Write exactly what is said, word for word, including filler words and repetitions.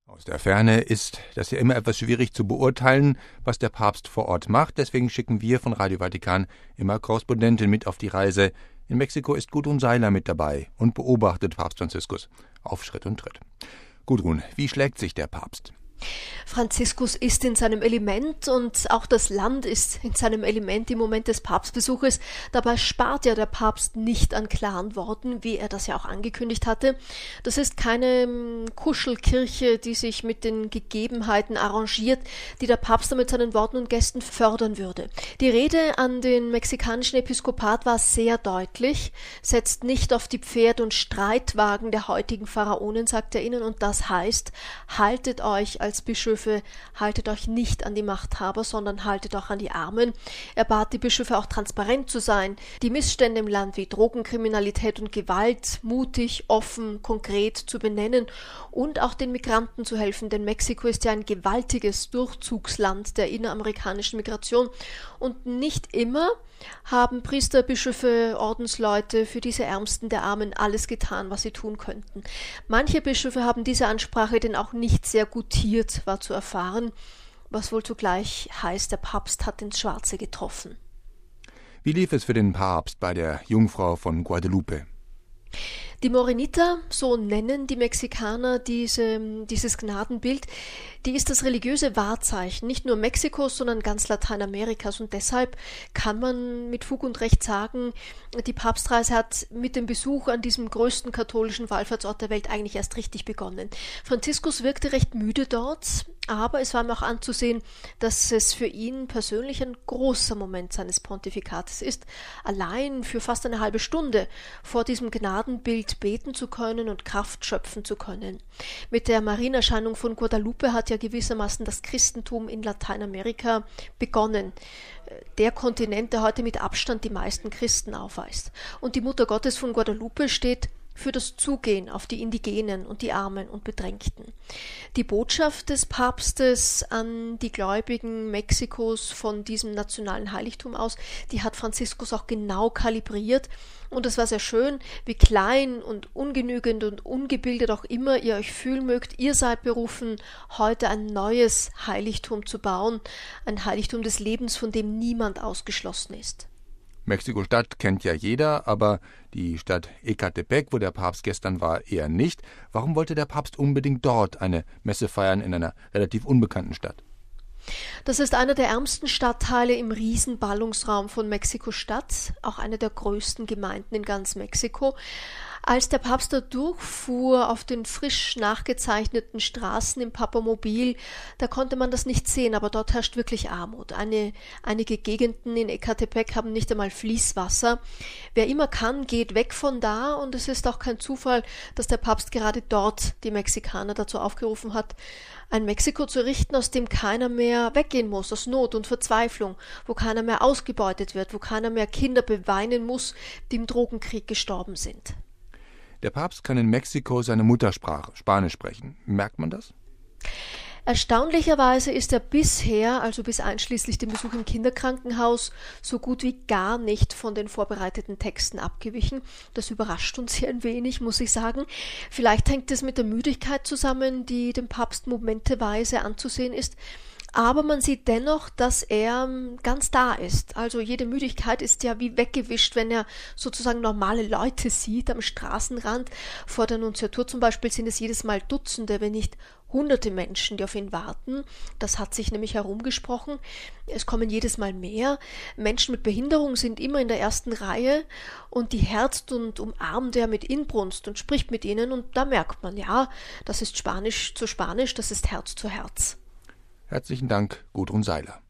Aus der Ferne ist das ja immer etwas schwierig zu beurteilen, was der Papst vor Ort macht. Deswegen schicken wir von Radio Vatikan immer Korrespondenten mit auf die Reise. In Mexiko ist Gudrun Seiler mit dabei und beobachtet Papst Franziskus auf Schritt und Tritt. Gudrun, wie schlägt sich der Papst? Franziskus ist in seinem Element und auch das Land ist in seinem Element im Moment des Papstbesuches. Dabei spart ja der Papst nicht an klaren Worten, wie er das ja auch angekündigt hatte. Das ist keine Kuschelkirche, die sich mit den Gegebenheiten arrangiert, die der Papst mit seinen Worten und Gesten fördern würde. Die Rede an den mexikanischen Episkopat war sehr deutlich, setzt nicht auf die Pferd- und Streitwagen der heutigen Pharaonen, sagt er ihnen, und das heißt, haltet euch als Als Bischöfe, haltet euch nicht an die Machthaber, sondern haltet auch an die Armen. Er bat die Bischöfe auch transparent zu sein, die Missstände im Land wie Drogenkriminalität und Gewalt mutig, offen, konkret zu benennen und auch den Migranten zu helfen, denn Mexiko ist ja ein gewaltiges Durchzugsland der inneramerikanischen Migration und nicht immer haben Priester, Bischöfe, Ordensleute für diese Ärmsten der Armen alles getan, was sie tun könnten. Manche Bischöfe haben diese Ansprache denn auch nicht sehr gutiert, war zu erfahren, was wohl zugleich heißt, der Papst hat ins Schwarze getroffen. Wie lief es für den Papst bei der Jungfrau von Guadalupe? Die Morenita, so nennen die Mexikaner diese, dieses Gnadenbild, die ist das religiöse Wahrzeichen, nicht nur Mexikos, sondern ganz Lateinamerikas. Und deshalb kann man mit Fug und Recht sagen, die Papstreise hat mit dem Besuch an diesem größten katholischen Wallfahrtsort der Welt eigentlich erst richtig begonnen. Franziskus wirkte recht müde dort, aber es war ihm auch anzusehen, dass es für ihn persönlich ein großer Moment seines Pontifikates ist, allein für fast eine halbe Stunde vor diesem Gnadenbild beten zu können und Kraft schöpfen zu können. Mit der Marienerscheinung von Guadalupe hat ja gewissermaßen das Christentum in Lateinamerika begonnen. Der Kontinent, der heute mit Abstand die meisten Christen aufweist. Und die Mutter Gottes von Guadalupe steht für das Zugehen auf die Indigenen und die Armen und Bedrängten. Die Botschaft des Papstes an die Gläubigen Mexikos von diesem nationalen Heiligtum aus, die hat Franziskus auch genau kalibriert. Und es war sehr schön, wie klein und ungenügend und ungebildet auch immer ihr euch fühlen mögt. Ihr seid berufen, heute ein neues Heiligtum zu bauen, ein Heiligtum des Lebens, von dem niemand ausgeschlossen ist. Mexiko-Stadt kennt ja jeder, aber die Stadt Ecatepec, wo der Papst gestern war, eher nicht. Warum wollte der Papst unbedingt dort eine Messe feiern in einer relativ unbekannten Stadt? Das ist einer der ärmsten Stadtteile im Riesenballungsraum von Mexiko-Stadt, auch eine der größten Gemeinden in ganz Mexiko. Als der Papst da durchfuhr auf den frisch nachgezeichneten Straßen im Papamobil, da konnte man das nicht sehen, aber dort herrscht wirklich Armut. Eine, einige Gegenden in Ecatepec haben nicht einmal Fließwasser. Wer immer kann, geht weg von da und es ist auch kein Zufall, dass der Papst gerade dort die Mexikaner dazu aufgerufen hat, ein Mexiko zu richten, aus dem keiner mehr weggehen muss, aus Not und Verzweiflung, wo keiner mehr ausgebeutet wird, wo keiner mehr Kinder beweinen muss, die im Drogenkrieg gestorben sind. Der Papst kann in Mexiko seine Muttersprache, Spanisch, sprechen. Merkt man das? Erstaunlicherweise ist er bisher, also bis einschließlich dem Besuch im Kinderkrankenhaus, so gut wie gar nicht von den vorbereiteten Texten abgewichen. Das überrascht uns hier ein wenig, muss ich sagen. Vielleicht hängt es mit der Müdigkeit zusammen, die dem Papst momenteweise anzusehen ist. Aber man sieht dennoch, dass er ganz da ist. Also jede Müdigkeit ist ja wie weggewischt, wenn er sozusagen normale Leute sieht am Straßenrand. Vor der Nunziatur zum Beispiel sind es jedes Mal Dutzende, wenn nicht hunderte Menschen, die auf ihn warten. Das hat sich nämlich herumgesprochen. Es kommen jedes Mal mehr. Menschen mit Behinderung sind immer in der ersten Reihe und die herzt und umarmt er mit Inbrunst und spricht mit ihnen. Und da merkt man, ja, das ist Spanisch zu Spanisch, das ist Herz zu Herz. Herzlichen Dank, Gudrun Seiler.